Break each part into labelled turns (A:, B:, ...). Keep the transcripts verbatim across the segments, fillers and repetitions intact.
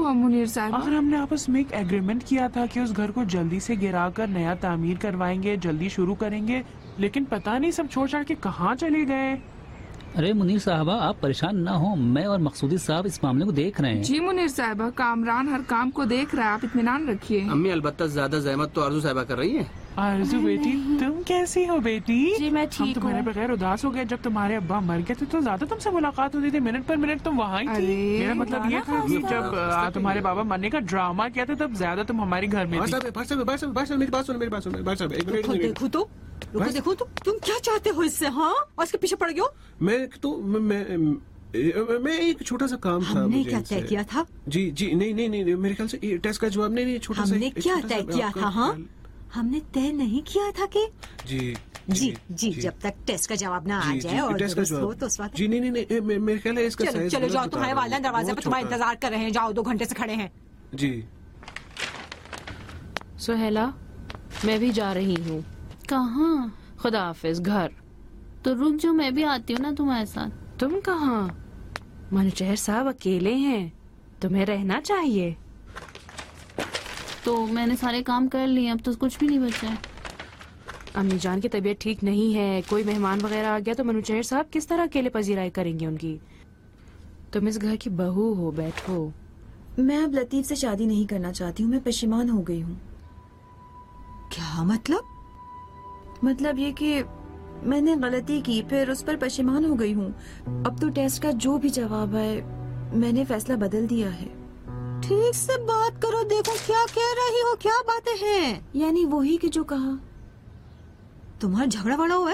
A: हुआ मुनीर साहब?
B: अगर हमने आपस में एक एग्रीमेंट किया था कि उस घर को जल्दी से गिराकर नया तामीर करवाएंगे, जल्दी शुरू करेंगे, लेकिन पता नहीं सब छोड़ छाड़ के कहाँ चले गए।
C: अरे मुनीर साहबा, आप परेशान ना हो, मैं और मकसूदी साहब इस मामले को देख रहे हैं।
A: जी मुनीर साहबा, कामरान हर काम को देख रहा है, आप इत्मीनान रखिए।
D: अम्मी अलबत्ता ज्यादा जहमत तो आरजू साहिबा कर रही है।
B: आरजू बेटी, तुम कैसी हो बेटी?
E: जी मैं ठीक हूँ।
B: हम तुम्हारे बगैर उदास हो गए। जब तुम्हारे अब्बा मर गए थे तो ज्यादा तुमसे मुलाकात होती थी, मिनट पर मिनट तुम वहाँ ही थी। मेरा मतलब ये था कि जब आ, तुम्हारे बाबा मरने का ड्रामा किया था तब ज्यादा तुम हमारे घर में थी।
D: मेरी बात सुनो, मेरी बात सुनो, बात सुनो, एक मिनट, एक मिनट।
F: देखो तो, रुको देखो तो, तुम क्या चाहते हो इससे? हाँ, और इसके पीछे पड़ गए हो?
D: मैं तो मैं मैं, मैं एक छोटा सा काम था।
F: हमने क्या तय किया था?
D: जी जी नहीं नहीं नहीं, मेरे ख्याल से ये टेस्ट का जवाब नहीं नहीं छोटा सा।
F: हमने क्या तय किया था? हाँ, हमने तय नहीं किया था कि
D: जी
F: जी जी जब तक टेस्ट का जवाब ना आ जाए और दुरुस्त हो तो उस वक्त।
D: जी नहीं नहीं नहीं, मेरे ख्याल है इसका
F: चलो चलो जाओ, तुम्हारे वालिदैन दरवाजे पर तुम्हारा इंतजार कर रहे हैं, जाओ, दो घंटे से खड़े हैं।
D: जी
E: सुहेला, मैं भी जा रही हूँ।
G: कहाँ?
E: खुदा हाफिज, घर।
G: तो रुक जाओ, मैं भी आती हूँ ना तुम्हारे साथ।
E: तुम कहाँ? मनचहर साहब अकेले हैं, तुम्हें रहना चाहिए।
G: तो मैंने सारे काम कर लिए, अब तो कुछ भी नहीं बचा है।
E: अम्मी जान की तबीयत ठीक नहीं है, कोई मेहमान वगैरह आ गया तो मनचहर साहब किस तरह अकेले पजीराई करेंगे उनकी? तुम इस घर की बहू हो, बैठो।
H: मैं अब लतीफ से शादी नहीं करना चाहती हूँ, मैं परेशान हो गई हूँ।
F: क्या मतलब?
H: मतलब ये कि मैंने गलती की, फिर उस पर परेशान हो गई हूँ। अब तो टेस्ट का जो भी जवाब है, मैंने फैसला बदल दिया है।
F: ठीक से बात करो, देखो क्या कह रही हो, क्या बातें हैं?
H: यानी वही कि जो कहा।
F: तुम्हारा झगड़ा बड़ा हुआ है?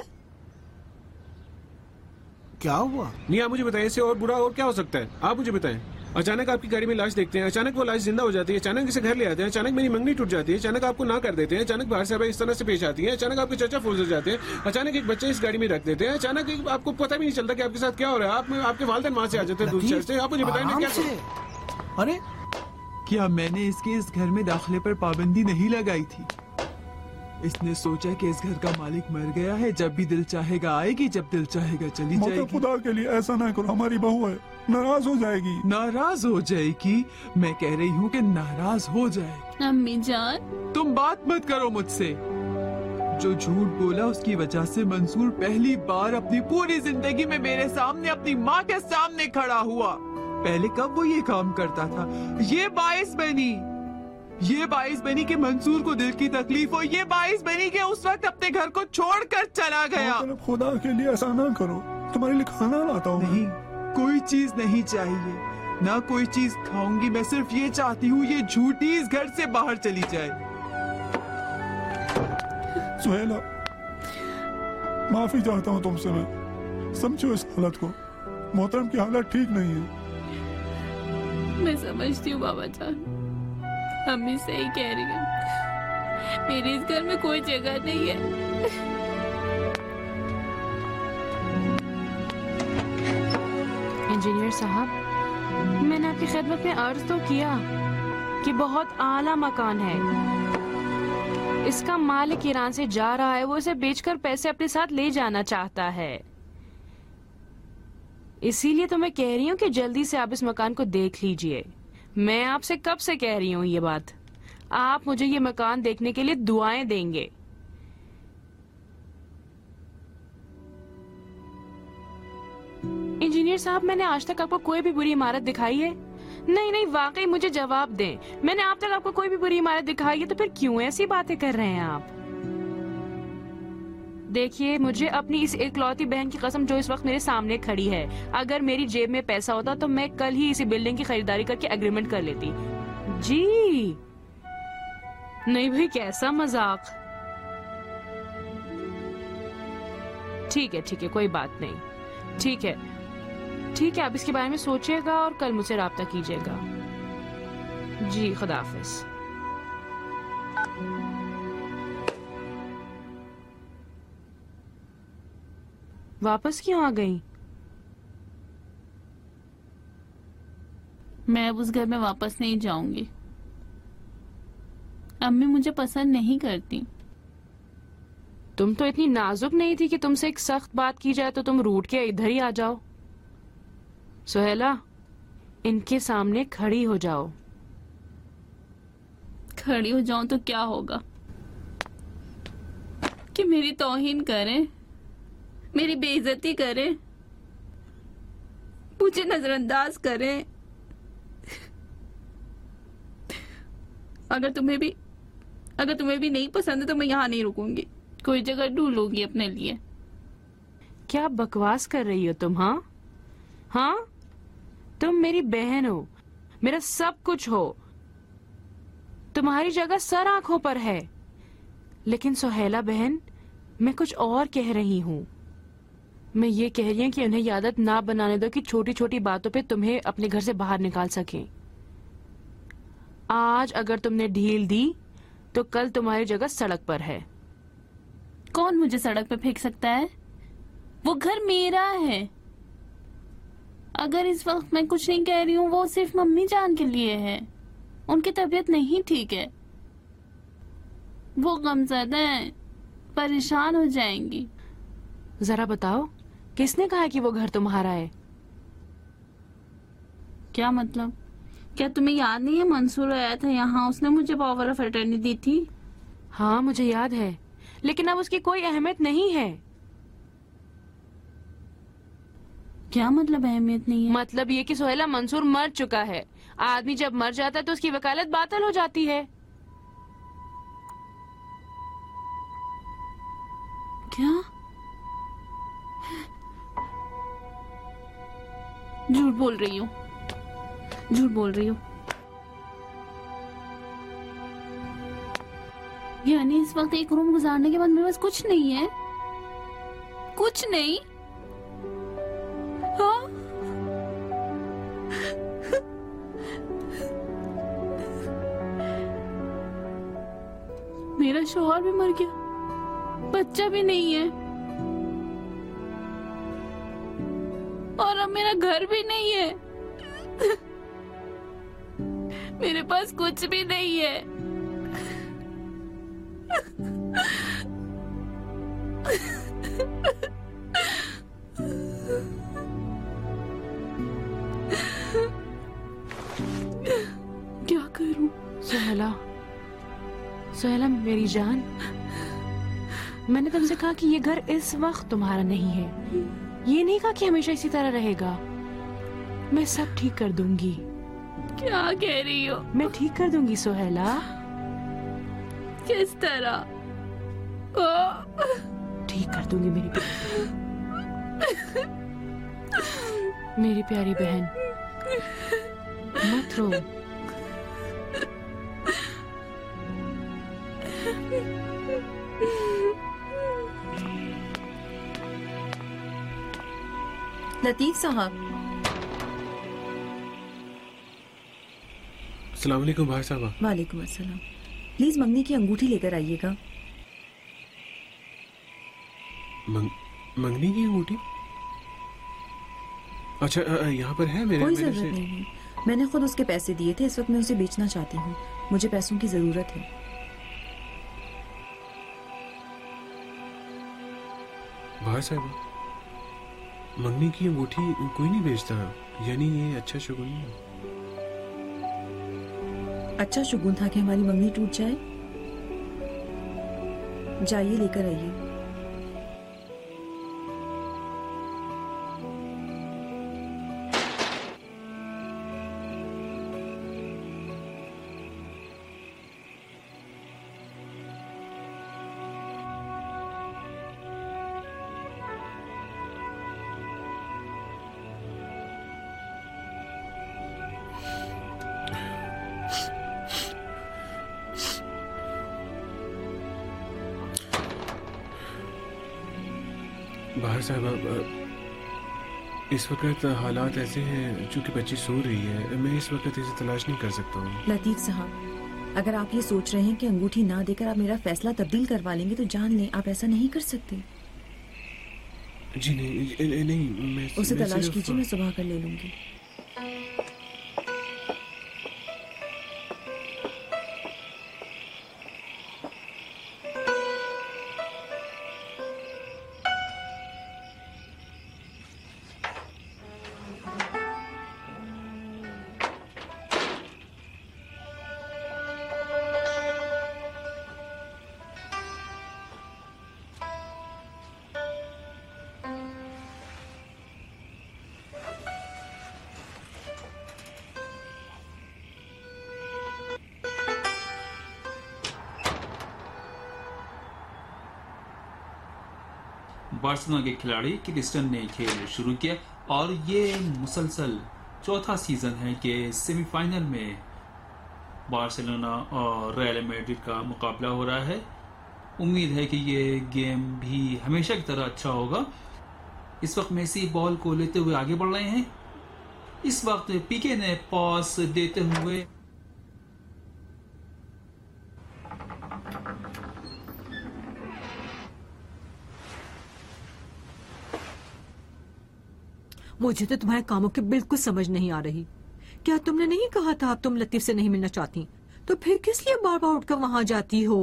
D: क्या हुआ? नहीं, आप मुझे बताएं, इससे और बुरा और क्या हो सकता है? आप मुझे बताएं। अचानक आपकी गाड़ी में लाश देखते हैं, अचानक वो लाश जिंदा हो जाती है, अचानक इसे घर ले आते हैं, अचानक मेरी मंगनी टूट जाती है, अचानक आपको ना कर देते हैं, अचानक बाहर से इस तरह से पेश आती है, अचानक आपके चाचा फौज हो जाते हैं, अचानक एक बच्चे इस गाड़ी में रख देते हैं, अचानक आपको पता भी नहीं चलता कि आपके साथ क्या हो रहा है। आप आपके वालिदैन वहाँ से आ जाते हैं दूसरे शहर से। आप मुझे बताएं मैं क्या करूं?
I: अरे क्या मैंने इसके इस घर में दाखिले पर पाबंदी नहीं लगाई थी? इसने सोचा कि इस घर का मालिक मर गया है, जब भी दिल चाहेगा आएगी, जब दिल चाहेगा चली जाएगी।
J: खुदा के लिए ऐसा ना करो, हमारी बहू है, नाराज हो जाएगी।
I: नाराज हो जाएगी? मैं कह रही हूँ कि नाराज हो जाएगी।
G: अम्मी जान,
I: तुम बात मत करो मुझसे। जो झूठ बोला उसकी वजह से मंसूर पहली बार अपनी पूरी जिंदगी में मेरे सामने अपनी माँ के सामने खड़ा हुआ। पहले कब वो ये काम करता था? ये बाइस बनी ये बाइस बनी कि मंसूर को दिल की तकलीफ हो, ये बाइस बनी कि उस वक्त अपने घर को छोड़कर चला गया।
J: खुदा के लिए ऐसा ना करो, तुम्हारे लिए खाना लाता हूँ।
I: नहीं, कोई चीज नहीं चाहिए, ना कोई चीज खाऊंगी। मैं सिर्फ ये चाहती हूँ ये झूठी इस घर से बाहर चली जाए।
J: सुहेला, माफी चाहता हूँ तुमसे, मैं समझो इस हालत को। मोहतरम की हालत ठीक नहीं है।
G: मैं समझती हूँ बाबा जान, अम्मी सही कह रही है, मेरी इस घर में कोई जगह नहीं है।
E: इंजीनियर साहब, मैंने आपकी खिदमत में अर्ज तो किया कि बहुत आला मकान है, इसका मालिक ईरान से जा रहा है, वो इसे बेचकर पैसे अपने साथ ले जाना चाहता है। इसीलिए तो मैं कह रही हूँ कि जल्दी से आप इस मकान को देख लीजिए। मैं आपसे कब से कह रही हूँ ये बात, आप मुझे ये मकान देखने के लिए दुआएं देंगे। इंजीनियर साहब, मैंने आज तक आपको कोई भी बुरी इमारत दिखाई है? नहीं नहीं, वाकई मुझे जवाब दें, मैंने आप तक आपको कोई भी बुरी इमारत दिखाई है? तो फिर क्यों ऐसी बातें कर रहे हैं आप? देखिए, मुझे अपनी इस एकलौती बहन की कसम जो इस वक्त मेरे सामने खड़ी है, अगर मेरी जेब में पैसा होता तो मैं कल ही इसी बिल्डिंग की खरीदारी करके एग्रीमेंट कर लेती। जी नहीं भाई, कैसा मजाक। ठीक है ठीक है, कोई बात नहीं, ठीक है ठीक है, आप इसके बारे में सोचिएगा और कल मुझसे राब्ता कीजिएगा। जी, खुदा हाफिज। वापस क्यों आ गई?
G: मैं अब उस घर में वापस नहीं जाऊंगी। अम्मी मुझे पसंद नहीं करती।
E: तुम तो इतनी नाजुक नहीं थी कि तुमसे एक सख्त बात की जाए तो तुम रूठ के इधर ही आ जाओ। सुहेला, इनके सामने खड़ी हो जाओ।
G: खड़ी हो जाऊं तो क्या होगा? कि मेरी तौहीन करें, मेरी बेइज्जती करें, मुझे नजरअंदाज करें। अगर तुम्हें भी अगर तुम्हें भी नहीं पसंद है तो मैं यहाँ नहीं रुकूंगी, कोई जगह ढूंढूंगी अपने लिए।
E: क्या बकवास कर रही हो तुम? हाँ हाँ, तुम मेरी बहन हो, मेरा सब कुछ हो, तुम्हारी जगह सर आंखों पर है। लेकिन सुहेला बहन, मैं कुछ और कह रही हूँ। मैं ये कह रही हूँ कि उन्हें ये आदत ना बनाने दो कि छोटी छोटी बातों पे तुम्हें अपने घर से बाहर निकाल सकें। आज अगर तुमने ढील दी तो कल तुम्हारी जगह सड़क पर है।
G: कौन मुझे सड़क पे फेंक सकता है? वो घर मेरा है। अगर इस वक्त मैं कुछ नहीं कह रही हूँ, वो सिर्फ मम्मी जान के लिए है। उनकी तबीयत नहीं ठीक है, वो गमज़दा हैं, परेशान हो जाएंगी।
E: जरा बताओ, किसने कहा कि वो घर तुम्हारा है?
G: क्या मतलब? क्या तुम्हें याद नहीं है मंसूर आया था यहाँ, उसने मुझे पावर ऑफ अटर्नी दी थी?
E: हाँ मुझे याद है, लेकिन अब उसकी कोई अहमियत नहीं है।
G: क्या मतलब अहमियत नहीं है?
E: मतलब ये कि सुहेला मंसूर मर चुका है। आदमी जब मर जाता है तो उसकी वकालत बातिल हो जाती है।
G: क्या? झूठ बोल रही हूँ, झूठ बोल रही हूँ। यानी इस वक्त एक रूम गुजारने के बाद मेरे पास कुछ नहीं है? कुछ नहीं? हाँ? मेरा शौहर भी मर गया, बच्चा भी नहीं है, और अब मेरा घर भी नहीं है। मेरे पास कुछ भी नहीं है। क्या करूं?
E: सुहेला, सुहेला मेरी जान, मैंने तुमसे कहा कि ये घर इस वक्त तुम्हारा नहीं है। ये नहीं कहा कि हमेशा इसी तरह रहेगा। मैं सब ठीक कर दूंगी।
G: क्या कह रही हो?
E: मैं ठीक कर दूंगी सुहेला।
G: किस तरह?
E: ठीक कर दूंगी मेरी मेरी प्यारी बहन, मत रो।
H: लतीफ साहब।
D: अस्सलाम वालेकुम भाई साहब।
H: वालेकुम अस्सलाम। प्लीज मंगनी की अंगूठी लेकर आइएगा।
D: मंग, मंगनी की अंगूठी? अच्छा, यहाँ पर है मेरे?
H: कोई जरूरत नहीं है, मैंने खुद उसके पैसे दिए थे। इस वक्त मैं उसे बेचना चाहती हूँ, मुझे पैसों की जरूरत है।
D: भाई साहब, मंगनी की अंगूठी कोई नहीं बेचता, यानी ये अच्छा शुगुन नहीं।
H: अच्छा शुगुन था कि हमारी मंगनी टूट जाए? जाइए लेकर आइए।
D: बाहर साहब, इस वक्त हालात ऐसे हैं, चूंकि बच्ची सो रही है, मैं इस वक्त इसे तलाश नहीं कर सकता हूँ।
H: लतीफ साहब, अगर आप ये सोच रहे हैं कि अंगूठी ना देकर आप मेरा फैसला तब्दील करवा लेंगे तो जान लें आप ऐसा नहीं कर सकते।
D: जी नहीं, नहीं, मैं
H: उसे
D: मैं
H: तलाश
D: सिर्फ-
H: कीजिए, मैं सुबह कर ले लूंगी।
C: बार्सिलोना के खिलाड़ी क्रिस्टियन ने खेल शुरू किया और ये मुसलसल चौथा सीजन है कि सेमीफाइनल में बार्सिलोना और रियल मैड्रिड का मुकाबला हो रहा है। उम्मीद है कि ये गेम भी हमेशा की तरह अच्छा होगा। इस वक्त मेसी बॉल को लेते हुए आगे बढ़ रहे हैं। इस वक्त पीके ने पास देते हुए
F: मुझे तो तुम्हारे कामों की बिल्कुल समझ नहीं आ रही। क्या तुमने नहीं कहा था अब तुम लतीफ से नहीं मिलना चाहती, तो फिर किस लिए बार बार उठकर वहां जाती हो?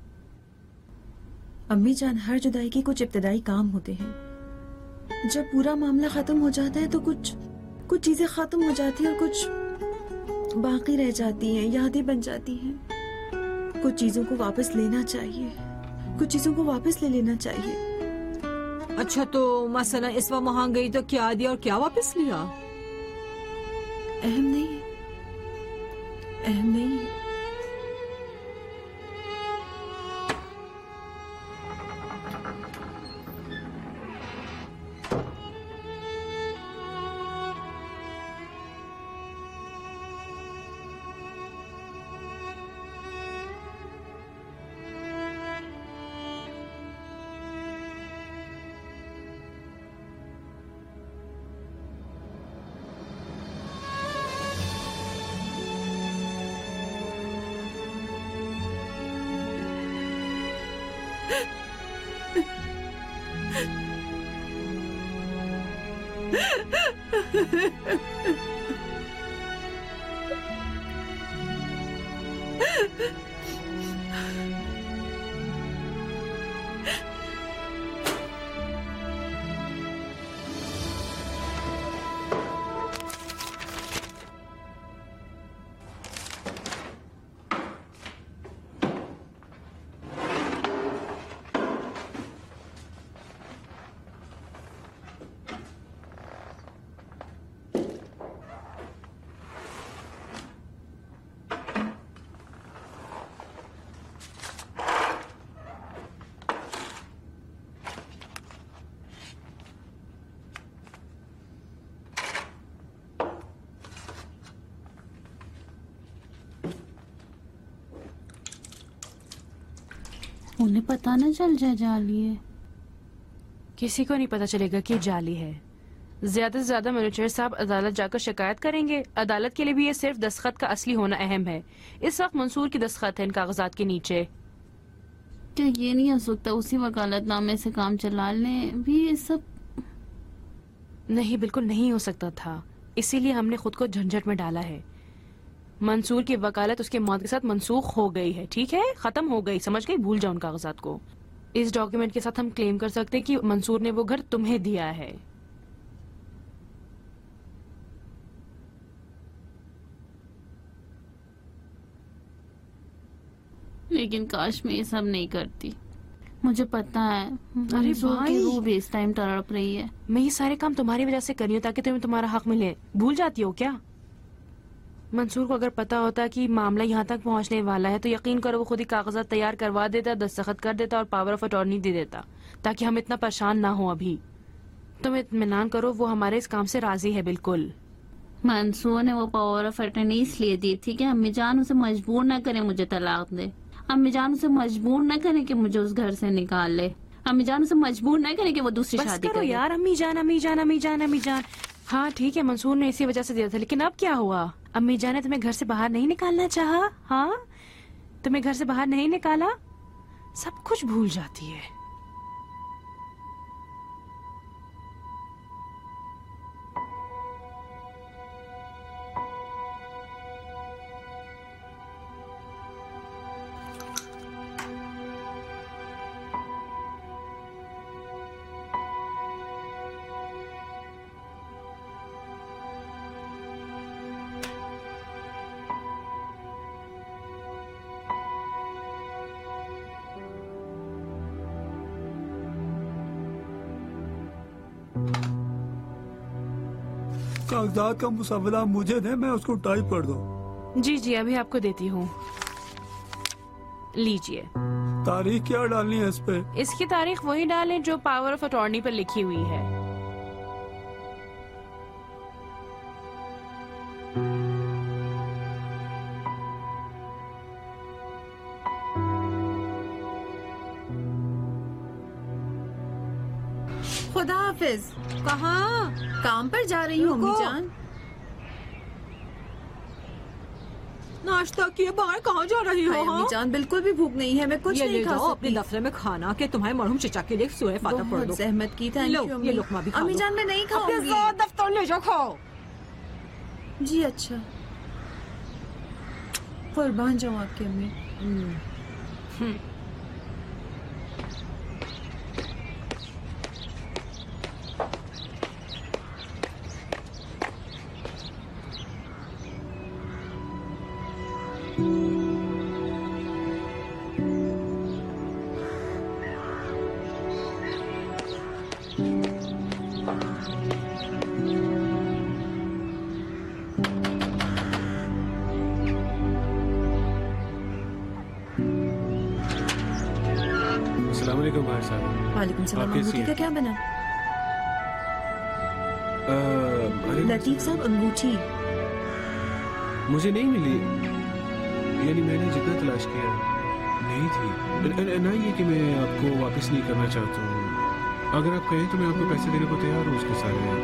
H: अम्मी जान, हर जुदाई के कुछ इब्तदाई काम होते हैं। जब पूरा मामला खत्म हो जाता है तो कुछ कुछ चीजें खत्म हो जाती हैं और कुछ बाकी रह जाती हैं, यादें बन जाती हैं। कुछ चीजों को वापस लेना चाहिए, कुछ चीजों को वापस ले लेना चाहिए।
F: अच्छा, तो मसला इस वक्त वहां गई तो क्या दिया और क्या वापस लिया?
H: अहम नहीं है, अहम नहीं है।
G: उन्हें पता न चल जाए जाली है।
E: किसी को नहीं पता चलेगा कि जाली है। ज्यादा से ज्यादा मैनेजर साहब अदालत जाकर शिकायत करेंगे। अदालत के लिए भी ये सिर्फ दस्तखत का असली होना अहम है। इस वक्त मंसूर की दस्तखत है इन कागजात के नीचे।
G: क्या ये नहीं हो सकता उसी वकालतनामे से काम चला लें भी? ये सब
E: नहीं, बिल्कुल नहीं हो सकता था। इसीलिए हमने खुद को झंझट में डाला है। मंसूर की वकालत उसके मौत के साथ मनसूख हो गई है, ठीक है, खत्म हो गई, समझ गई? भूल जाओ उन कागजात को। इस डॉक्यूमेंट के साथ हम क्लेम कर सकते हैं कि मंसूर ने वो घर तुम्हें दिया है।
G: लेकिन काश मैं ये सब नहीं करती। मुझे पता है मंसूर की रूह भी इस टाइम तड़प रही है।
E: मैं ये सारे काम तुम्हारी वजह से कर रही हूँ ताकि तुम्हें तुम्हारा हक मिले। भूल जाती हो क्या? मंसूर को अगर पता होता कि मामला यहाँ तक पहुँचने वाला है तो यकीन करो वो खुद ही कागजात तैयार करवा देता, दस्तखत कर देता और पावर ऑफ अटॉर्नी दे देता ताकि हम इतना परेशान ना हो। अभी तुम इत्मीनान करो, वो हमारे इस काम से राजी है बिल्कुल।
G: मंसूर ने वो पावर ऑफ अटॉर्नी इसलिए दी थी कि अम्मी जान उसे मजबूर न करे मुझे तलाक दे। अम्मी जान उसे मजबूर न करे कि मुझे उस घर से निकाल ले। अम्मी जान उसे मजबूर न करे कि वो दूसरी शादी करे।
E: यार अम्मी जान अम्मी जान अम्मी जान अम्मी जान हाँ ठीक है, मंसूर ने इसी वजह से दिया था, लेकिन अब क्या हुआ? अम्मी जान ने तुम्हें घर से बाहर नहीं निकालना चाहा? हाँ, तुम्हें घर से बाहर नहीं निकाला? सब कुछ भूल जाती है।
J: कागजात का मुसवदा मुझे दे, मैं उसको टाइप कर दूं।
E: जी जी अभी आपको देती हूँ, लीजिए।
J: तारीख क्या डालनी है इस पे?
E: इसकी तारीख वही डालें जो पावर ऑफ अटॉर्नी पर लिखी हुई है।
H: खुदा हाफिज।
F: कहाँ?
H: काम पर जा रही हूँ अम्मी जान।
F: नाश्ता किए बाहर कहाँ जा रही हो?
H: हाय अम्मी जान, बिल्कुल भी भूख नहीं है, मैं कुछ
F: ये
H: नहीं
F: ले
H: खा
F: जाओ
H: सकती।
F: अपने दफ्तर में खाना के तुम्हारे मरहूम चचा के लिए सूरह फातिहा पढ़ दो।
H: बहुत जहमत की, थैंक
F: लो,
H: यू अम्मी।
F: ये लुकमा भी खा
H: अम्मी
F: लो।
H: जान मैं नहीं
F: अपने
H: खाऊंगी।
F: ज़ात दफ्तर ले जाओ खाओ।
H: जी अच्छा, कुर्बान जाऊँ आपकी अम्मी।
D: अस्सलाम वालेकुम भाई साहब।
H: वालेकुम सलाम।
D: आप कैसी
H: अंगूठी
D: हैं?
H: का क्या बना?
D: अ, अरे
H: लतीफ साहब अंगूठी
D: मुझे नहीं मिली, यानी मैंने जितना तलाश किया नहीं थी। न- न- ना ये कि मैं आपको वापस नहीं करना चाहता हूँ, अगर आप कहें तो मैं आपको पैसे देने को तैयार हूँ उसके सारे।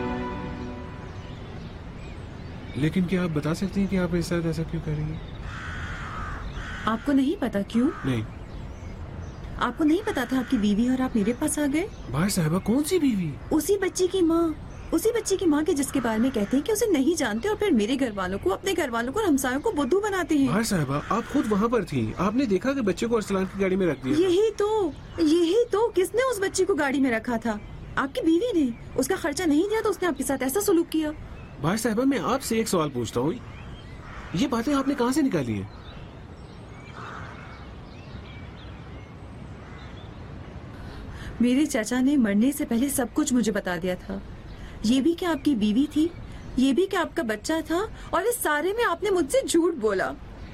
D: लेकिन क्या आप बता सकती हैं कि आप मेरे साथ ऐसा क्यों कर रही हैं?
H: आपको नहीं पता क्यों?
D: नहीं।
H: आपको नहीं पता था आपकी बीवी और आप मेरे पास आ गए?
D: भाई साहबा कौन सी बीवी?
H: उसी बच्ची की माँ, उसी बच्ची की माँ के जिसके बारे में कहते हैं कि उसे नहीं जानते और फिर मेरे घर वालों को, अपने घर वालों को और हमसायों को बुद्धू बनाते हैं।
D: भाई साहबा आप खुद वहाँ पर थी, आपने देखा कि बच्चे को अरसलान की गाड़ी में रख दिया।
H: यही तो यही तो किसने उस बच्ची को गाड़ी में रखा था? आपकी बीवी ने। उसका खर्चा नहीं दिया तो उसने आपके साथ ऐसा सलूक किया।
D: भाई साहबा मैं आपसे एक सवाल पूछता हूँ, ये बातें आपने कहाँ से निकाली हैं?
H: मेरे चाचा ने मरने से पहले सब कुछ मुझे बता दिया था। ये भी कि आपकी बीवी थी, ये भी कि आपका बच्चा था, और इस सारे में आपने मुझसे झूठ बोला।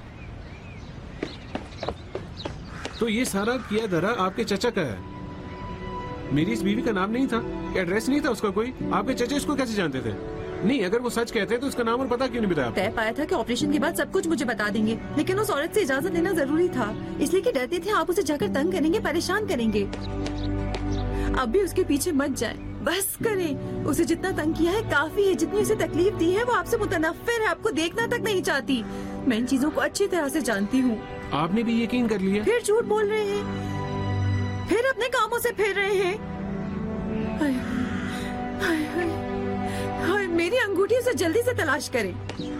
D: तो ये सारा किया धरा आपके चचा का है? मेरी इस बीवी का नाम नहीं था, एड्रेस नहीं था उसका कोई? आपके चचा इसको कैसे जानते थे? नहीं, अगर वो सच कहते तो उसका नाम और पता क्यों नहीं बताया?
H: तय पाया था कि ऑपरेशन के बाद सब कुछ मुझे बता देंगे, लेकिन उस औरत से इजाजत लेना जरूरी था, इसलिए कि डरते थे आप उसे जाकर तंग करेंगे, परेशान करेंगे। अब भी उसके पीछे मत जाएं, बस करें। उसे जितना तंग किया है काफी है, जितनी उसे तकलीफ दी है वो आपसे मुतनफ्फिर है, आपको देखना तक नहीं चाहती। मैं इन चीजों को अच्छी तरह से जानती हूँ।
D: आपने भी यकीन कर लिया?
H: फिर झूठ बोल रहे हैं, फिर अपने कामों से फिर रहे हैं। हाय, हाय, हाय, हाय, मेरी अंगूठी उसे जल्दी से तलाश करें।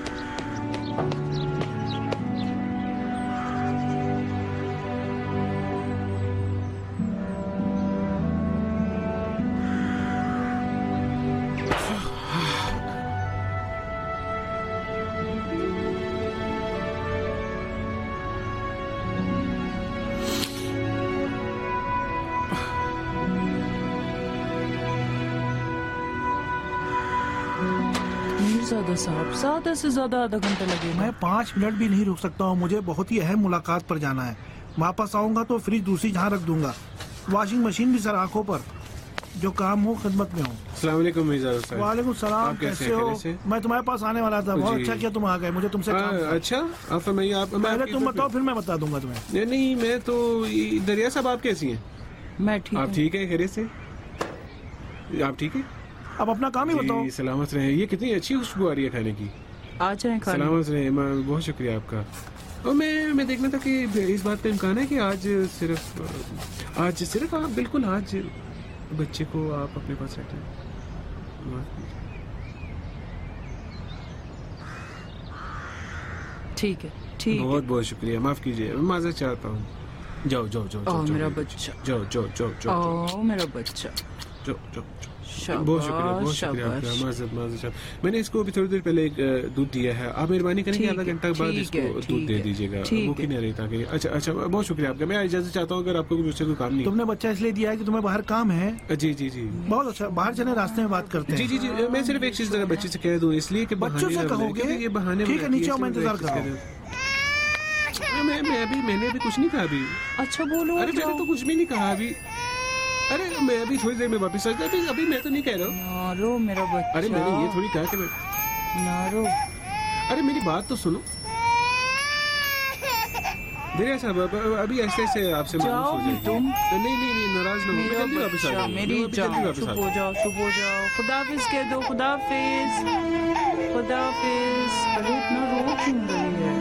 B: ज्यादा साहब, ज्यादा से ज्यादा आधा घंटा लगेगा।
K: मैं पाँच मिनट भी नहीं रुक सकता हूँ, मुझे बहुत ही अहम मुलाकात पर जाना है। वापस आऊंगा तो फ्रिज दूसरी जहाँ रख दूंगा, वॉशिंग मशीन भी सर आंखों पर। जो काम हो खिदमत में हूँ।
D: अस्सलाम वालेकुम मिर्जा साहब।
K: वालेकुम सलाम, कैसे हो? मैं तुम्हारे पास आने वाला था, बहुत अच्छा किया तुम आ गए, मुझे तुमसे काम था।
D: अच्छा आप फरमाइए। आप
K: पहले तुम बताओ फिर मैं बता दूंगा तुम्हें।
D: नहीं नहीं, मैं तो दरिया साहब आप कैसी हैं?
B: मैं ठीक।
D: आप ठीक है? खैरियत से? आप ठीक है?
K: अब अपना काम ही बताओ।
D: सलामत रहे। ये कितनी अच्छी खुशबू आ रही है खाने की।
B: आ जाए खाने।
D: सलामत रहे, बहुत शुक्रिया आपका। और मैं मैं देखना था कि इस बात का इम्कान है कि आज सिर्फ आज सिर्फ आप बिल्कुल आज बच्चे को आप अपने पास रखें।
B: ठीक है, ठीक।
D: बहुत बहुत शुक्रिया, माफ कीजिए, मैं माजरत चाहता हूँ। जाओ जाओ जाओ जाओ
B: मेरा बच्चा।
D: जाओ जाओ जाओ जाओ
B: मेरा बच्चा।
D: जाओ जाओ बहुत शुक्रिया, बहुत शुक्रिया आपका। माजरत माजरत। मैंने इसको अभी थोड़ी देर पहले एक दूध दिया है, आप मेहरबानी करेंगे आधा घंटा बाद इसको दूध दे दीजिएगा, भूख ही नहीं रही ताकि। अच्छा अच्छा, बहुत शुक्रिया आपका। मैं इजाजत चाहता हूँ अगर आपको मुझसे कोई काम नहीं।
K: तुमने बच्चा इसलिए दिया है कि तुम्हें बाहर काम है?
D: जी जी जी,
K: बहुत अच्छा। बाहर चले, रास्ते में बात करते हैं।
D: जी जी जी, मैं सिर्फ एक चीज जरा बच्चे से कह दूँ, इसलिए कि
K: बच्चों से कहोगे?
D: ये बहाने।
K: ठीक है, नीचे आओ, मैं इंतजार कर रहा हूँ।
D: मैं मैं अभी मैंने अभी कुछ नहीं कहा अभी।
B: अच्छा बोलो।
D: अरे मैंने तो कुछ भी नहीं कहा अभी। अरे मैं अभी थोड़ी देर में वापस आ जाता। अभी अभी मैं तो नहीं कह रहा हूँ।
B: नारो मेरा बच्चा।
D: अरे मैंने ये थोड़ी कहा कि मैं
B: नारो।
D: अरे मेरी बात तो सुनो। मेरे साहब अभी ऐसे ऐसे आपसे
B: जाओगी तुम?
D: नहीं नहीं नहीं नाराज ना हो, जल्दी वापस आ जाओ।
B: मेरी जान चुप हो जाओ चुप हो जाओ। खुदाफिज कह दो। खुदाफिज खुदाफिज। अरे इतना रो क्यों रही है?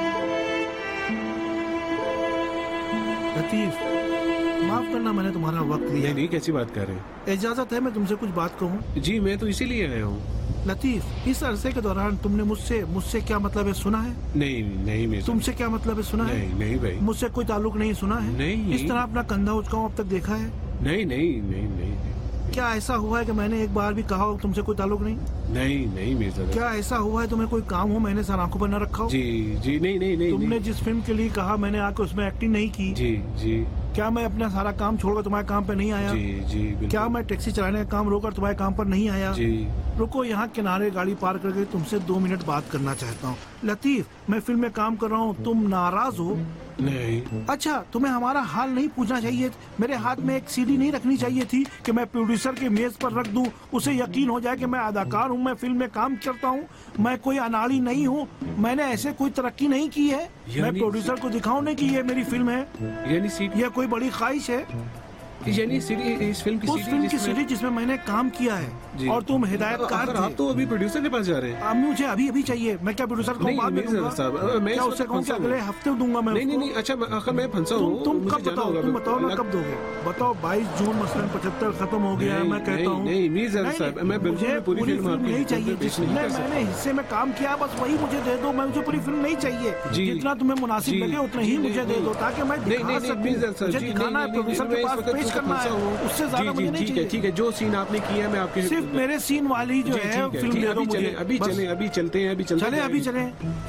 K: लतीफ माफ करना मैंने तुम्हारा वक्त लिया।
D: नहीं नहीं कैसी बात कर रहे हैं?
K: इजाजत है मैं तुमसे कुछ बात कहूँ?
D: जी मैं तो इसीलिए आया हूँ।
K: लतीफ इस अरसे के दौरान तुमने मुझसे मुझसे क्या मतलब है सुना है?
D: नहीं नहीं मैं
K: तुमसे क्या मतलब है सुना है?
D: नहीं नहीं भाई
K: मुझसे कोई ताल्लुक नहीं सुना है?
D: नहीं।
K: इस तरह अपना कंधा उचकाऊं अब तक देखा है?
D: नहीं नहीं नहीं नहीं।
K: क्या ऐसा हुआ है कि मैंने एक बार भी कहा हो तुमसे कोई ताल्लुक नहीं?
D: नहीं नहीं मिर्जा।
K: क्या ऐसा हुआ है तुम्हें कोई काम हो मैंने सर आंखों पर न रखा हो?
D: जी जी नहीं नहीं नहीं।
K: तुमने जिस फिल्म के लिए कहा मैंने आके उसमें एक्टिंग नहीं की?
D: जी जी।
K: क्या मैं अपना सारा काम छोड़कर तुम्हारे काम पे नहीं आया?
D: जी जी।
K: क्या मैं टैक्सी चलाने का काम रोककर तुम्हारे काम पर नहीं आया?
D: जी।
K: रुको यहाँ किनारे गाड़ी पार करके तुमसे दो मिनट बात करना चाहता हूँ। लतीफ मैं फिल्म में काम कर रहा हूँ, तुम नाराज हो?
D: नहीं।
K: अच्छा तुम्हें हमारा हाल नहीं पूछना चाहिए? मेरे हाथ में एक सीडी नहीं रखनी चाहिए थी कि मैं प्रोड्यूसर के मेज पर रख दूं, उसे यकीन हो जाए कि मैं अदाकार हूँ, मैं फिल्म में काम करता हूँ, मैं कोई अनाड़ी नहीं हूँ, मैंने ऐसे कोई तरक्की नहीं की है। मैं प्रोड्यूसर को दिखाऊं नहीं कि ये मेरी फिल्म है,
D: यानी सीडी
K: यह कोई बड़ी ख्वाहिश है।
D: यानी सीडी इस फिल्म की
K: उस फिल्म की सीडी जिसमें मैंने काम किया है और तुम हिदायतकार थे।
D: आप तो अभी प्रोड्यूसर के पास जा रहे हैं।
K: अब मुझे अभी अभी चाहिए। मैं क्या प्रोड्यूसर को बाद में दूंगा?
D: मैं
K: क्या उससे कहूँ कि अगले हफ्ते दूंगा मैं?
D: नहीं नहीं अच्छा आखिर मैं फंसा हूँ।
K: तुम कब बताओ? तुम बताओ ना कब दोगे? बताओ बाईस जून मसलन पचहत्तर खत्म हो गया है। मैं कहता हूँ
D: नहीं मीर साहब मैं
K: मुझे पूरी फिल्म नहीं चाहिए। जिसमें मैंने हिस्से में काम किया बस वही मुझे दे दो। मैं मुझे पूरी फिल्म नहीं चाहिए। जितना तुम्हें मुनासिब लगे उतना ही मुझे दे दो ताकि मैं दिखा सकूं। मुझे दिखाना है, प्रोड्यूसर के पास पेश करना है। उससे ज्यादा मुझे नहीं चाहिए।
D: ठीक है जो सीन आपने किया मैं आपके
K: सिर्फ मेरे सीन वाली जो है फिल्म दे दो मुझे।
D: अभी चले अभी चलते हैं अभी चलते
K: चले अभी चले।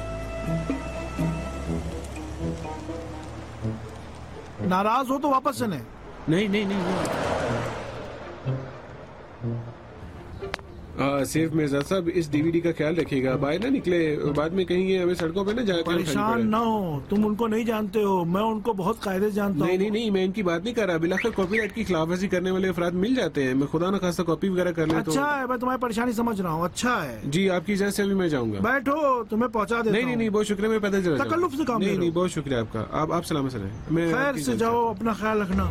K: नाराज हो तो वापस चले।
D: नहीं नहीं नहीं सिर्फ मिर्जा साहब इस डीवीडी का ख्याल रखिएगा, बाहर ना निकले बाद में कहीं हमें सड़कों पे ना जाकर
K: परेशान ना हो। तुम उनको नहीं जानते हो, मैं उनको बहुत कायदे से जानता हूँ।
D: नहीं नहीं नहीं मैं इनकी बात नहीं कर रहा। बिलाखिर कॉपीराइट की खिलाफवर्जी करने वाले अफराद मिल जाते हैं। मैं खुदा न खासा कॉपी वगैरह कर ले।
K: अच्छा है मैं तुम्हारी परेशानी समझ रहा हूँ। अच्छा है
D: जी आपकी इजाजत से अभी मैं जाऊँगा।
K: बैठो तुम्हें पहुँचा देता हूँ।
D: नहीं नहीं नहीं बहुत शुक्रिया मैं पैदल चला
K: तकल्लुफ से काम
D: नहीं नहीं बहुत शुक्रिया आपका। आप आप सलामत रहे।
K: खैर से जाओ, अपना ख्याल रखना।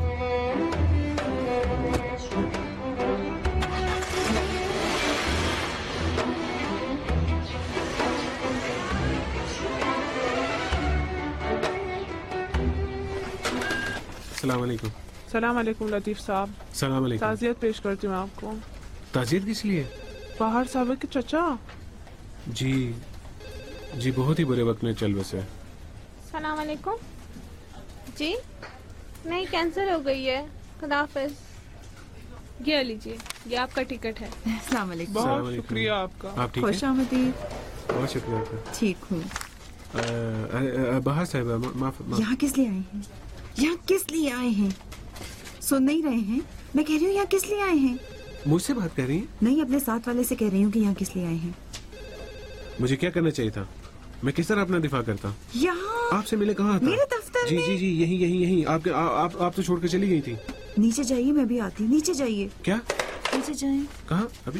D: सलाम अलैकुम।
B: सलाम अलैकुम लतीफ साहब।
D: सलाम अलैकुम।
B: ताज़ियत पेश करती हूँ आपको।
D: ताज़ियत किस लिए?
B: बाहर साहब के चचा।
D: जी जी बहुत ही बुरे वक्त में चल बसे।
L: सलाम अलैकुम जी। नहीं कैंसिल हो गई है। खुदाफिज। ये लीजिए ये आपका टिकट है।
H: अस्सलाम वालेकुम।
B: बहुत शुक्रिया आपका।
D: आप ठीक हैं?
H: खुश आमदीद।
D: बहुत शुक्रिया आपका।
H: ठीक हूँ।
D: बाहर साहिबा माफ।
H: यहाँ किस लिए आए हैं? यहाँ किस लिए आए हैं? सुन नहीं रहे हैं? मैं कह रही हूँ यहाँ किस लिए आए हैं?
D: मुझसे बात कर रही हैं?
H: नहीं अपने साथ वाले से कह रही हूँ कि यहाँ किस लिए आए हैं।
D: मुझे क्या करना चाहिए था? मैं किस तरह अपना दिफा करता?
H: यहाँ
D: आपसे मिले कहाँ था?
H: मेरे दफ्तर
D: जी
H: में।
D: जी जी यही यही यही आपके आ, आप आप तो छोड़ कर चली गई थी।
H: नीचे जाइए मैं भी आती हूँ। नीचे जाइए।
D: क्या?
H: नीचे जाइए।
D: कहाँ? अभी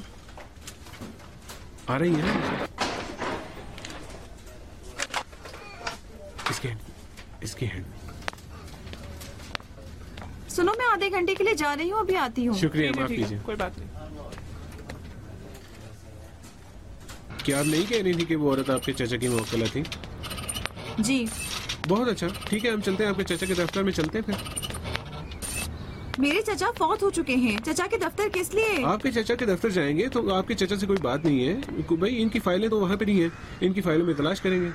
D: आ रही है ना? इसके हैंड इसके हैंड
H: सुनो मैं आधे घंटे के लिए जा रही हूँ, अभी आती हूँ।
D: शुक्रिया माफ कीजिए।
B: कोई बात नहीं।
D: क्या आप नहीं कह रही थी कि वो औरत आपके चाचा की मौकला थी?
H: जी
D: बहुत अच्छा ठीक है हम चलते हैं आपके चाचा के दफ्तर में चलते हैं फिर।
H: मेरे चाचा फौत हो चुके हैं। चाचा के दफ्तर किस लिए?
D: आपके चाचा के दफ्तर जाएंगे तो आपके चाचा से कोई बात नहीं है भाई। इनकी फाइलें तो वहाँ पे नहीं है, इनकी फाइलों में तलाश करेंगे।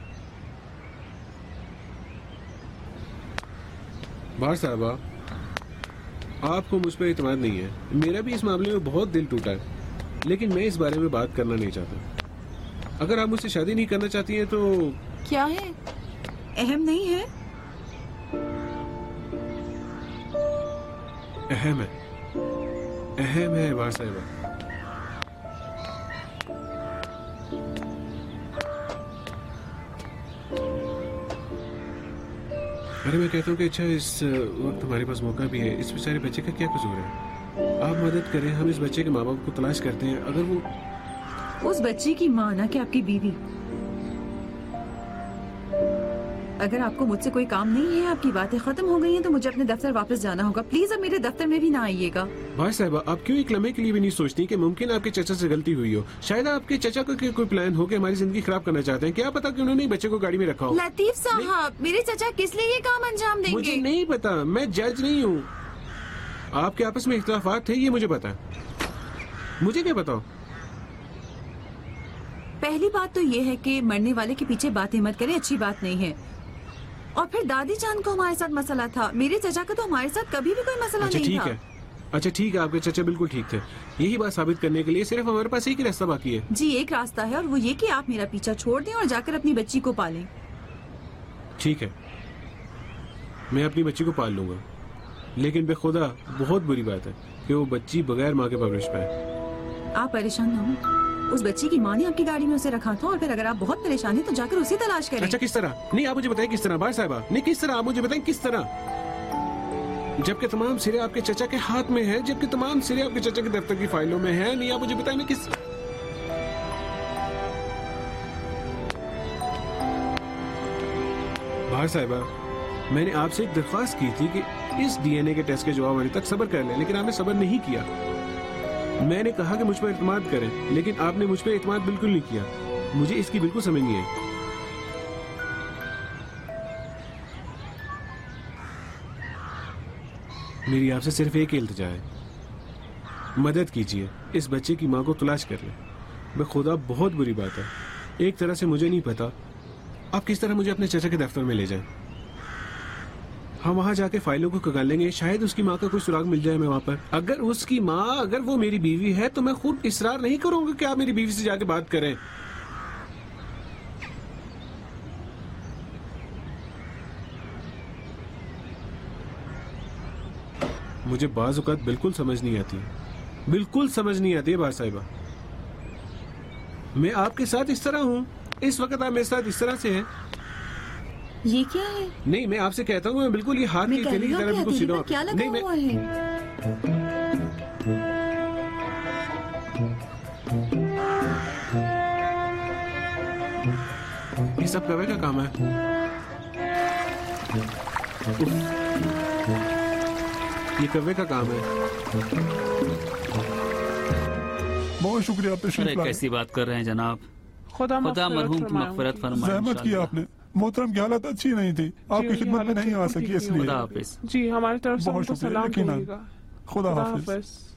D: बाहर साहबा आपको मुझ पर इत्मीनान नहीं है। मेरा भी इस मामले में बहुत दिल टूटा है, लेकिन मैं इस बारे में बात करना नहीं चाहता। अगर आप मुझसे शादी नहीं करना चाहती हैं तो
H: क्या है? अहम नहीं है?
D: अहम है अहम है बाहर साहबा। अरे मैं कहता हूँ कि अच्छा इस वक्त हमारे पास मौका भी है, इस बेचारे बच्चे का क्या कसूर है? आप मदद करें, हम इस बच्चे के माँ बाप को तलाश करते हैं। अगर वो
H: उस बच्ची की माँ ना कि आपकी बीवी। अगर आपको मुझसे कोई काम नहीं है, आपकी बातें खत्म हो गई हैं, तो मुझे अपने दफ्तर वापस जाना होगा। प्लीज अब मेरे दफ्तर में भी ना आइएगा।
D: भाई साहब, आप क्यों एक लम्हे के लिए भी नहीं सोचती कि मुमकिन आपके चचा से गलती हुई हो? शायद आपके चचा को कोई प्लान हो कि हमारी जिंदगी खराब करना चाहते हैं। क्या पता कि उन्होंने बच्चे को गाड़ी में रखा हो।
H: लतीफ साहब, मेरे चचा किस लिए ये काम अंजाम देंगे?
D: मुझे नहीं पता, मैं जज नहीं हूँ। आपके आपस में इख्तिलाफात थे, ये मुझे पता है। मुझे क्या बताओ?
H: पहली बात तो ये है कि मरने वाले के पीछे बातें मत करें, अच्छी बात नहीं है। और फिर दादी जान को हमारे साथ मसला था, मेरे चचा का तो हमारे साथ कभी भी कोई मसला
D: अच्छा,
H: नहीं
D: ठीक
H: था।
D: है। अच्छा ठीक है, आपके चचा बिल्कुल ठीक थे। यही बात साबित करने के लिए सिर्फ हमारे पास एक ही रास्ता बाकी है।
H: जी, एक रास्ता है, और वो ये कि आप मेरा पीछा छोड़ दें और जाकर अपनी बच्ची को पालें।
D: ठीक है, मैं अपनी बच्ची को पाल लूंगा, लेकिन बेखुदा बहुत बुरी बात है कि वो बच्ची बगैर माँ के परवरिश पाए।
H: आप परेशान ना हो, उस बच्ची की माँ ने आपकी गाड़ी में उसे रखा था, और फिर अगर आप बहुत परेशान हैं तो जाकर उसे तलाश करें।
D: अच्छा, किस तरह? नहीं, आप मुझे बताएं किस तरह बार साहबा। नहीं, किस तरह? आप मुझे बताएं किस तरह, जबकि तमाम सिरे आपके चचा के हाथ में है, जबकि तमाम सिरे आपके चचा के दफ्तर की फाइलों में है। नहीं, आप मुझे बताएं मैं किस बार साहबा, मैंने आपसे एक दरख्वास्त की थी कि इस डीएनए के टेस्ट के जवाब आने तक सब्र कर लें, लेकिन आपने सब्र नहीं किया। मैंने कहा कि मुझ पर इत्मीनान करें, लेकिन आपने मुझ पर इत्मीनान बिल्कुल नहीं किया। मुझे इसकी बिल्कुल समझ नहीं आई। मेरी आपसे सिर्फ एक ही इल्तिजा है, मदद कीजिए, इस बच्चे की माँ को तलाश कर लें। बेखुदा बहुत बुरी बात है। एक तरह से मुझे नहीं पता आप किस तरह मुझे अपने चाचा के दफ्तर में ले जाएं। हम वहाँ जाके फाइलों को खंगालेंगे, शायद उसकी माँ का कोई सुराग मिल जाए। मैं वहाँ पर अगर उसकी माँ, अगर वो मेरी बीवी है, तो मैं खुद इसरार नहीं करूंगा कि आप मेरी बीवी से जाके बात करें। मुझे बाज़ औक़ात बिल्कुल समझ नहीं आती, बिल्कुल समझ नहीं आती है बात साहिबा। मैं आपके साथ इस तरह हूँ, इस वक्त आप मेरे साथ इस तरह से हैं।
H: ये क्या है?
D: नहीं, मैं आपसे कहता हूँ, मैं बिल्कुल ये हाथ की थैली की तरह बिल्कुल सीधा।
H: क्या लगा
D: नहीं,
H: हुआ है?
D: ये सब कवे का काम है। ये कवे का काम है।
J: बहुत शुक्रिया, आप तशरीफ लाए।
M: कैसी बात कर रहे हैं जनाब?
B: खुदा
M: खुदा मरहूम की मग़फ़िरत फरमाए।
J: ज़हमत की आपने। मोहतरम की हालत अच्छी नहीं थी, आपकी खिदमत में नहीं आ सकी, इसलिए
B: खुदा हाफिज़। जी, हमारी तरफ से
J: बहुत
B: उनको
J: शुक्रिया,
B: सलाम
J: यकीनन।
B: कहिएगा।
J: खुदा हाफिज़।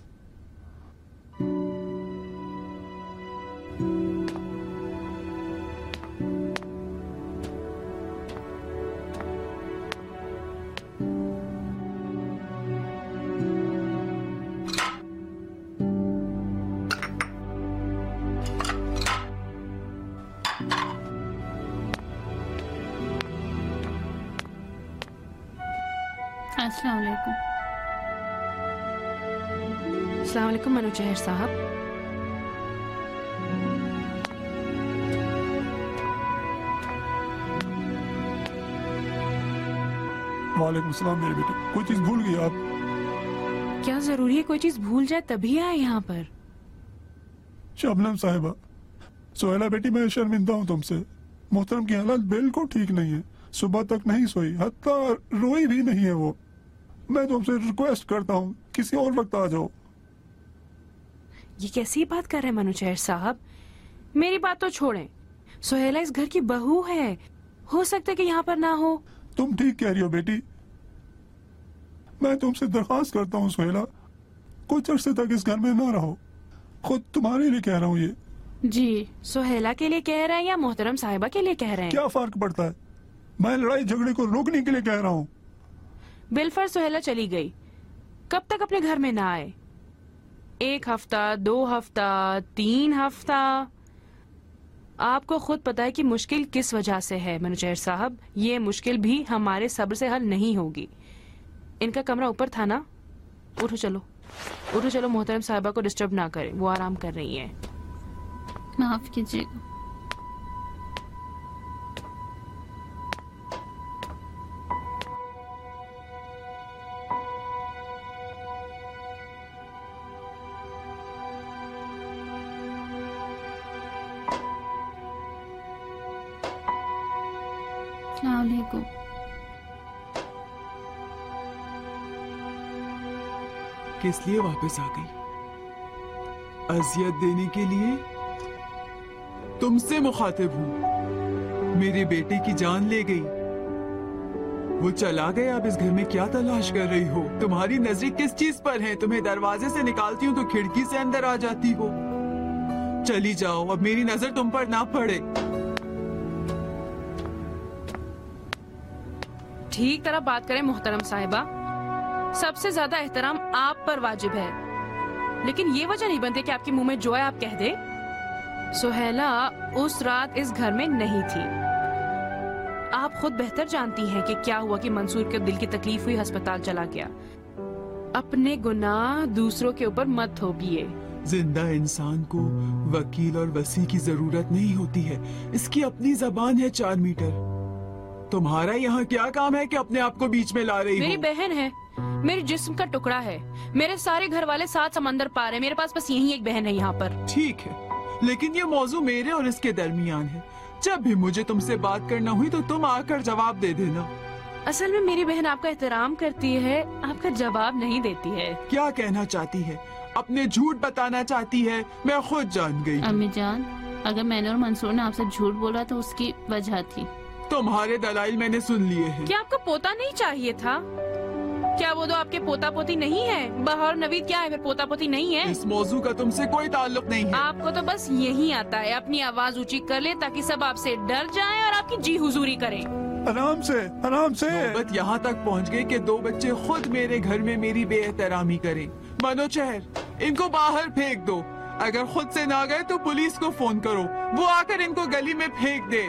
G: अस्सलाम वालेकुम।
E: अस्सलाम वालेकुम मनु जहर साहब।
J: वालेकुम सलाम मेरी बेटी, कोई चीज भूल गई आप?
E: क्या जरूरी है कोई चीज भूल जाए तभी आए यहाँ पर?
J: शबनम साहिबा, सोहेला बेटी, मैं शर्मिंदा हूँ तुमसे। मोहतरम की हालत बिल्कुल ठीक नहीं है, सुबह तक नहीं सोई, हत्ता रोई भी नहीं है वो। मैं तुमसे रिक्वेस्ट करता हूँ किसी और वक्त आ जाओ।
E: ये कैसी बात कर रहे हैं मनु जहर साहब? मेरी बात तो छोड़ें, सोहेला इस घर की बहू है, हो सकता है कि यहाँ पर ना हो।
J: तुम ठीक कह रही हो बेटी, मैं तुमसे दरख्वास्त करता हूँ सोहेला, कुछ अर्से तक इस घर में ना रहो। खुद तुम्हारे लिए कह रहा हूँ ये।
E: जी, सोहेला के लिए कह रहे हैं या मोहतरम साहिबा के लिए कह रहे हैं?
J: क्या फर्क पड़ता है, मैं लड़ाई झगड़े को रोकने के लिए कह रहा हूँ।
E: बिलफर सोहेला चली गई, कब तक अपने घर में ना आए? एक हफ्ता, दो हफ्ता, तीन हफ्ता? आपको खुद पता है कि मुश्किल किस वजह से है मनु जहर साहब। ये मुश्किल भी हमारे सब्र से हल नहीं होगी। इनका कमरा ऊपर था ना? उठो चलो, उठो चलो, मोहतरम साहिबा को डिस्टर्ब ना करें, वो आराम कर रही हैं।
G: माफ कीजिएगा। अस्सलाम वालेकुम।
I: किस लिए वापस आ गई? अजियत देने के लिए? तुमसे मुखातिब हूँ। मेरे बेटे की जान ले गई, वो चला गया। अब इस घर में क्या तलाश कर रही हो? तुम्हारी नजरें किस चीज पर हैं? तुम्हें दरवाजे से निकालती हूँ तो खिड़की से अंदर आ जाती हो। चली जाओ, अब मेरी नजर तुम पर ना पड़े।
E: ठीक तरह बात करें मोहतरम साहिबा, सबसे ज्यादा एहतराम आप पर वाजिब है, लेकिन ये वजह नहीं बनती कि आपके मुंह में जो है आप कह दे। सुहेला उस रात इस घर में नहीं थी। आप खुद बेहतर जानती हैं कि क्या हुआ कि मंसूर के दिल की तकलीफ हुई, अस्पताल चला गया। अपने गुनाह दूसरों के ऊपर मत थोपिए।
I: जिंदा इंसान को वकील और वसी की जरूरत नहीं होती है, इसकी अपनी जबान है चार मीटर। तुम्हारा यहाँ क्या काम है कि अपने आप को बीच में ला रही हो?
E: मेरी बहन है, मेरे जिस्म का टुकड़ा है। मेरे सारे घर वाले सात समंदर पार है, मेरे पास बस यही एक बहन है यहाँ पर।
I: ठीक है, लेकिन ये मौजू मेरे और इसके दरमियान है। जब भी मुझे तुमसे बात करना हुई तो तुम आकर जवाब दे देना।
E: असल में मेरी बहन आपका एहतराम करती है, आपका जवाब नहीं देती है।
I: क्या कहना चाहती है? अपने झूठ बताना चाहती है? मैं खुद जान गई।
G: अम्मी जान, अगर मैंने और मंसूर ने आपसे झूठ बोला तो उसकी वजह थी।
I: तुम्हारे दलाइल मैंने सुन लिए हैं।
E: क्या आपको पोता नहीं चाहिए था? क्या वो दो आपके पोता पोती नहीं है? बहार नवीद क्या है फिर पोता पोती नहीं है?
I: इस मौजू का तुमसे कोई ताल्लुक नहीं है।
E: आपको तो बस यही आता है, अपनी आवाज ऊंची कर ले ताकि सब आपसे डर जाएं और आपकी जी हुजूरी करें।
J: आराम से, आराम से।
I: नौबत यहाँ तक पहुँच गई कि दो बच्चे खुद मेरे घर में मेरी बेएहतरामी करें। मनोचहर, इनको बाहर फेंक दो। अगर खुद से ना गए तो पुलिस को फोन करो, वो आकर इनको गली में फेंक दे।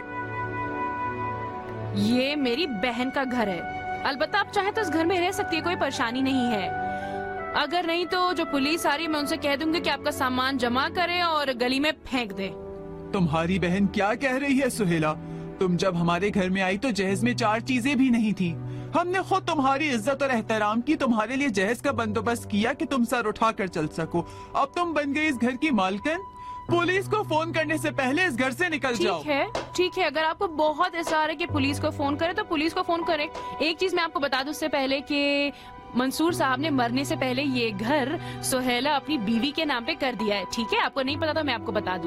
E: ये मेरी बहन का घर है, अलबत्ता आप चाहे तो इस घर में रह सकती है, कोई परेशानी नहीं है। अगर नहीं तो जो पुलिस आ रही है मैं उनसे कह दूंगी कि आपका सामान जमा करे और गली में फेंक दे।
I: तुम्हारी बहन क्या कह रही है सुहेला? तुम जब हमारे घर में आई तो जहेज में चार चीजें भी नहीं थी। हमने खुद तुम्हारी इज्जत और एहतराम की, तुम्हारे लिए जहेज का बंदोबस्त किया कि तुम सर उठा कर चल सको। अब तुम बन गई इस घर की मालकिन। पुलिस को फोन करने से पहले इस घर से निकल जाओ।
E: ठीक है, ठीक है, अगर आपको बहुत इसरार है कि पुलिस को फोन करे तो पुलिस को फोन करे। एक चीज मैं आपको बता दूं उससे पहले कि मंसूर साहब ने मरने से पहले ये घर सुहेला अपनी बीवी के नाम पे कर दिया है। ठीक है, आपको नहीं पता तो मैं आपको बता दूं।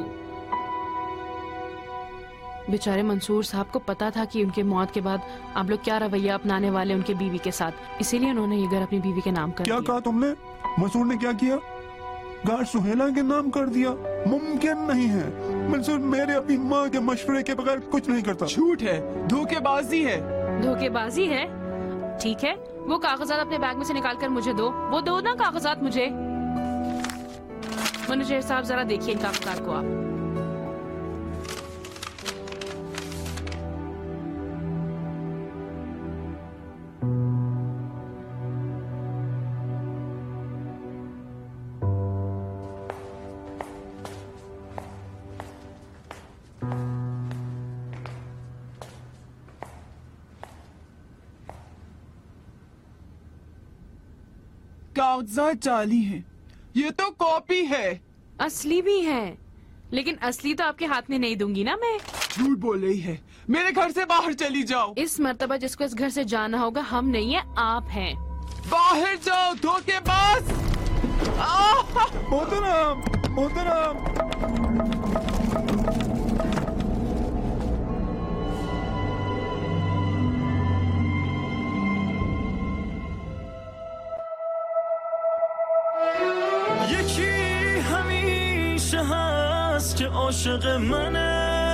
E: बेचारे मंसूर साहब को पता था कि उनके मौत के बाद आप लोग क्या रवैया अपनाने वाले उनके बीवी के साथ, इसीलिए उन्होंने ये घर अपनी बीवी के नाम कर
J: क्या
E: दिया।
J: कहा तुमने? मंसूर ने क्या किया? घर सुहेला के नाम कर दिया? मुमकिन नहीं है। मंसूर मेरे अपनी माँ के मशवरे के बगैर कुछ नहीं करता।
I: झूठ है, धोखेबाजी है।
E: धोखेबाजी है? ठीक है, वो कागजात अपने बैग में से निकाल कर मुझे दो। वो दो ना कागजात मुझे। मैनेजर साहब जरा देखिए इन कागजात को आप।
I: कागजात जाली हैं। ये तो कॉपी है।
E: असली भी है, लेकिन असली तो आपके हाथ में नहीं दूंगी ना मैं।
I: झूठ बोल रही है। मेरे घर से बाहर चली जाओ।
E: इस मर्तबा जिसको इस घर से जाना होगा हम नहीं है, आप हैं।
I: बाहर जाओ धोखेबाज।
J: मोहतरम, मोहतरम।
N: که عاشق منه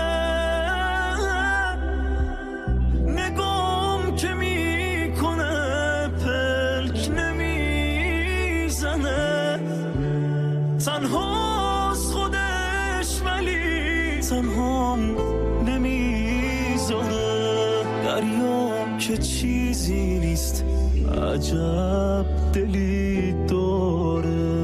N: نگام که میکنه پلک نمیزنه تنهاست خودش ولی تنهام نمیذاره دریام که چیزی نیست عجب دلی داره